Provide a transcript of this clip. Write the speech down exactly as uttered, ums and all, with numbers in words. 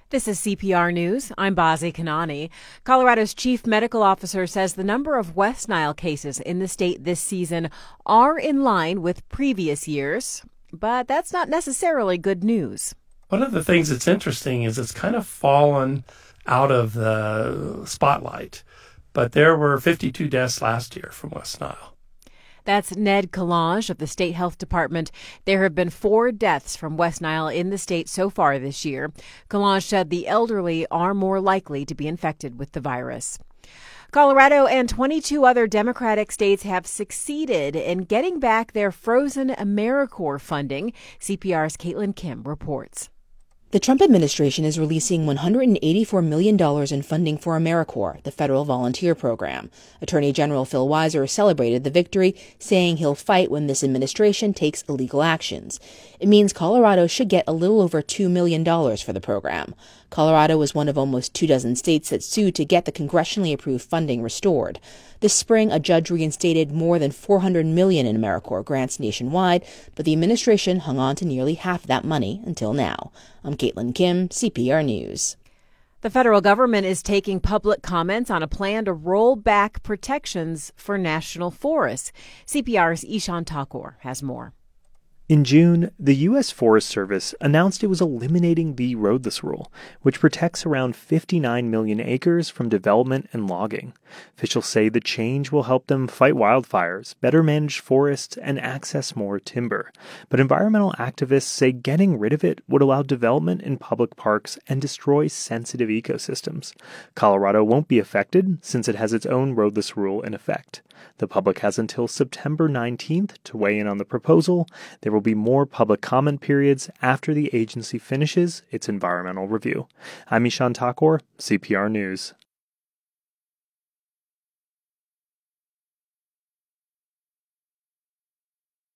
This is C P R News. I'm Bazi Kanani. Colorado's chief medical officer says the number of West Nile cases in the state this season are in line with previous years, but that's not necessarily good news. One of the things that's interesting is it's kind of fallen out of the spotlight, but there were fifty-two deaths last year from West Nile. That's Ned Kalange of the State Health Department. There have been four deaths from West Nile in the state so far this year. Kalange said the elderly are more likely to be infected with the virus. Colorado and twenty-two other Democratic states have succeeded in getting back their frozen AmeriCorps funding. C P R's Caitlin Kim reports. The Trump administration is releasing one hundred eighty-four million dollars in funding for AmeriCorps, the federal volunteer program. Attorney General Phil Weiser celebrated the victory, saying he'll fight when this administration takes illegal actions. It means Colorado should get a little over two million dollars for the program. Colorado was one of almost two dozen states that sued to get the congressionally approved funding restored. This spring, a judge reinstated more than four hundred million dollars in AmeriCorps grants nationwide, but the administration hung on to nearly half that money until now. I'm Caitlin Kim, C P R News. The federal government is taking public comments on a plan to roll back protections for national forests. C P R's Ishan Thakur has more. In June, the U S Forest Service announced it was eliminating the roadless rule, which protects around fifty-nine million acres from development and logging. Officials say the change will help them fight wildfires, better manage forests, and access more timber. But environmental activists say getting rid of it would allow development in public parks and destroy sensitive ecosystems. Colorado won't be affected since it has its own roadless rule in effect. The public has until September nineteenth to weigh in on the proposal. There will be more public comment periods after the agency finishes its environmental review. I'm Ishan Thakur, C P R News.